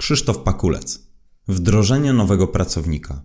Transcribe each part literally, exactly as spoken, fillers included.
Krzysztof Pakulec. Wdrożenie nowego pracownika.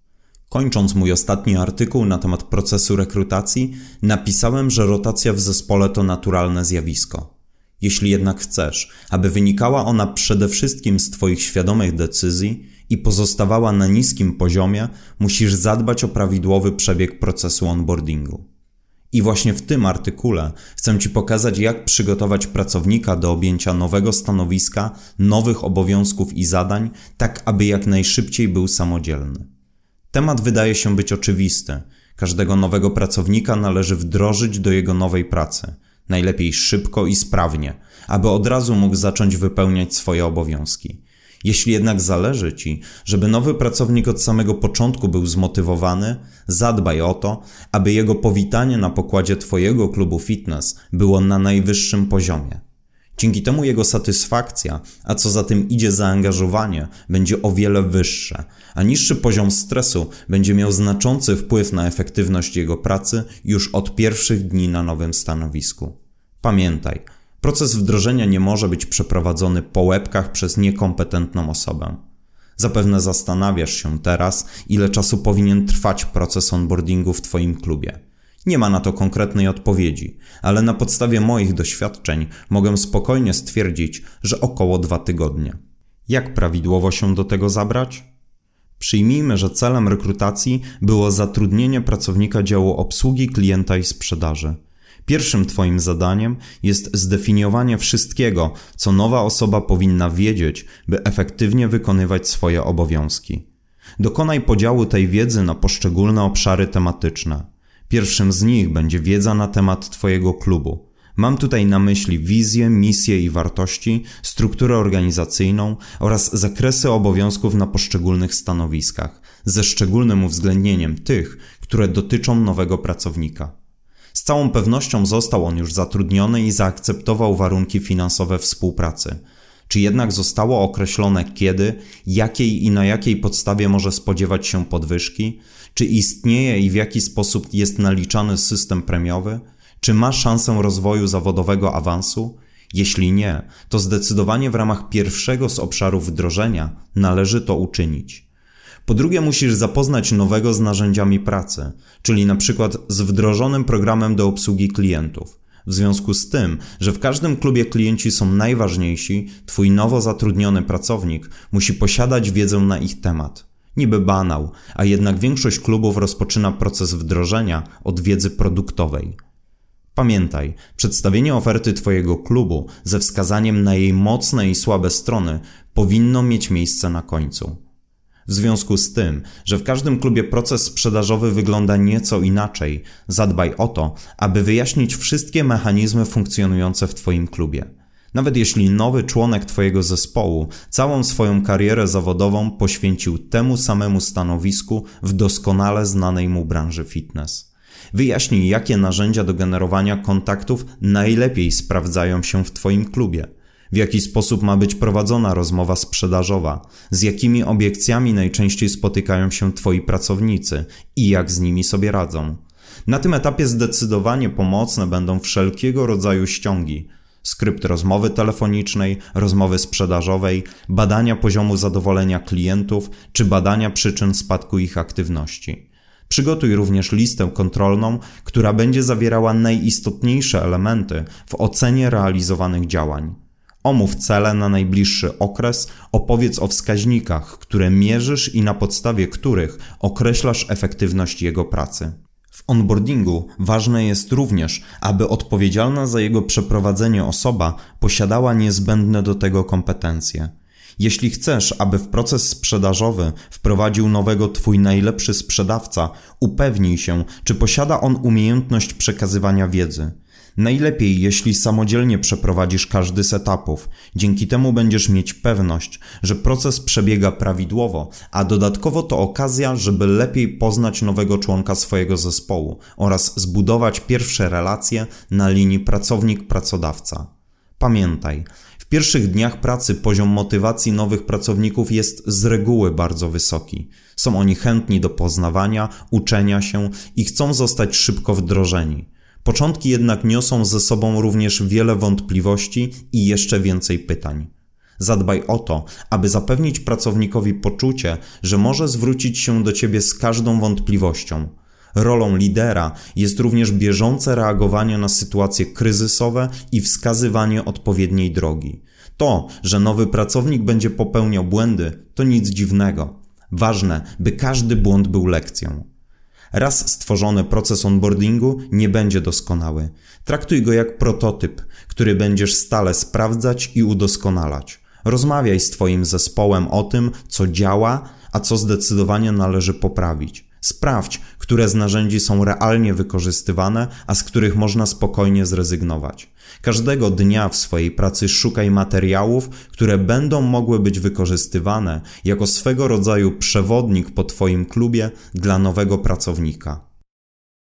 Kończąc mój ostatni artykuł na temat procesu rekrutacji, napisałem, że rotacja w zespole to naturalne zjawisko. Jeśli jednak chcesz, aby wynikała ona przede wszystkim z Twoich świadomych decyzji i pozostawała na niskim poziomie, musisz zadbać o prawidłowy przebieg procesu onboardingu. I właśnie w tym artykule chcę Ci pokazać, jak przygotować pracownika do objęcia nowego stanowiska, nowych obowiązków i zadań, tak aby jak najszybciej był samodzielny. Temat wydaje się być oczywisty. Każdego nowego pracownika należy wdrożyć do jego nowej pracy, najlepiej szybko i sprawnie, aby od razu mógł zacząć wypełniać swoje obowiązki. Jeśli jednak zależy Ci, żeby nowy pracownik od samego początku był zmotywowany, zadbaj o to, aby jego powitanie na pokładzie Twojego klubu fitness było na najwyższym poziomie. Dzięki temu jego satysfakcja, a co za tym idzie zaangażowanie, będzie o wiele wyższe, a niższy poziom stresu będzie miał znaczący wpływ na efektywność jego pracy już od pierwszych dni na nowym stanowisku. Pamiętaj, proces wdrożenia nie może być przeprowadzony po łebkach przez niekompetentną osobę. Zapewne zastanawiasz się teraz, ile czasu powinien trwać proces onboardingu w Twoim klubie. Nie ma na to konkretnej odpowiedzi, ale na podstawie moich doświadczeń mogę spokojnie stwierdzić, że około dwa tygodnie. Jak prawidłowo się do tego zabrać? Przyjmijmy, że celem rekrutacji było zatrudnienie pracownika działu obsługi klienta i sprzedaży. Pierwszym Twoim zadaniem jest zdefiniowanie wszystkiego, co nowa osoba powinna wiedzieć, by efektywnie wykonywać swoje obowiązki. Dokonaj podziału tej wiedzy na poszczególne obszary tematyczne. Pierwszym z nich będzie wiedza na temat Twojego klubu. Mam tutaj na myśli wizję, misję i wartości, strukturę organizacyjną oraz zakresy obowiązków na poszczególnych stanowiskach, ze szczególnym uwzględnieniem tych, które dotyczą nowego pracownika. Z całą pewnością został on już zatrudniony i zaakceptował warunki finansowe współpracy. Czy jednak zostało określone kiedy, jakiej i na jakiej podstawie może spodziewać się podwyżki? Czy istnieje i w jaki sposób jest naliczany system premiowy? Czy ma szansę rozwoju zawodowego awansu? Jeśli nie, to zdecydowanie w ramach pierwszego z obszarów wdrożenia należy to uczynić. Po drugie, musisz zapoznać nowego z narzędziami pracy, czyli na przykład z wdrożonym programem do obsługi klientów. W związku z tym, że w każdym klubie klienci są najważniejsi, Twój nowo zatrudniony pracownik musi posiadać wiedzę na ich temat. Niby banał, a jednak większość klubów rozpoczyna proces wdrożenia od wiedzy produktowej. Pamiętaj, przedstawienie oferty Twojego klubu ze wskazaniem na jej mocne i słabe strony powinno mieć miejsce na końcu. W związku z tym, że w każdym klubie proces sprzedażowy wygląda nieco inaczej, zadbaj o to, aby wyjaśnić wszystkie mechanizmy funkcjonujące w Twoim klubie. Nawet jeśli nowy członek Twojego zespołu całą swoją karierę zawodową poświęcił temu samemu stanowisku w doskonale znanej mu branży fitness. Wyjaśnij, jakie narzędzia do generowania kontaktów najlepiej sprawdzają się w Twoim klubie. W jaki sposób ma być prowadzona rozmowa sprzedażowa, z jakimi obiekcjami najczęściej spotykają się Twoi pracownicy i jak z nimi sobie radzą. Na tym etapie zdecydowanie pomocne będą wszelkiego rodzaju ściągi, skrypt rozmowy telefonicznej, rozmowy sprzedażowej, badania poziomu zadowolenia klientów czy badania przyczyn spadku ich aktywności. Przygotuj również listę kontrolną, która będzie zawierała najistotniejsze elementy w ocenie realizowanych działań. Omów cele na najbliższy okres, opowiedz o wskaźnikach, które mierzysz i na podstawie których określasz efektywność jego pracy. W onboardingu ważne jest również, aby odpowiedzialna za jego przeprowadzenie osoba posiadała niezbędne do tego kompetencje. Jeśli chcesz, aby w proces sprzedażowy wprowadził nowego Twój najlepszy sprzedawca, upewnij się, czy posiada on umiejętność przekazywania wiedzy. Najlepiej, jeśli samodzielnie przeprowadzisz każdy z etapów. Dzięki temu będziesz mieć pewność, że proces przebiega prawidłowo, a dodatkowo to okazja, żeby lepiej poznać nowego członka swojego zespołu oraz zbudować pierwsze relacje na linii pracownik-pracodawca. Pamiętaj, w pierwszych dniach pracy poziom motywacji nowych pracowników jest z reguły bardzo wysoki. Są oni chętni do poznawania, uczenia się i chcą zostać szybko wdrożeni. Początki jednak niosą ze sobą również wiele wątpliwości i jeszcze więcej pytań. Zadbaj o to, aby zapewnić pracownikowi poczucie, że może zwrócić się do Ciebie z każdą wątpliwością. Rolą lidera jest również bieżące reagowanie na sytuacje kryzysowe i wskazywanie odpowiedniej drogi. To, że nowy pracownik będzie popełniał błędy, to nic dziwnego. Ważne, by każdy błąd był lekcją. Raz stworzony proces onboardingu nie będzie doskonały. Traktuj go jak prototyp, który będziesz stale sprawdzać i udoskonalać. Rozmawiaj z Twoim zespołem o tym, co działa, a co zdecydowanie należy poprawić. Sprawdź, które z narzędzi są realnie wykorzystywane, a z których można spokojnie zrezygnować. Każdego dnia w swojej pracy szukaj materiałów, które będą mogły być wykorzystywane jako swego rodzaju przewodnik po Twoim klubie dla nowego pracownika.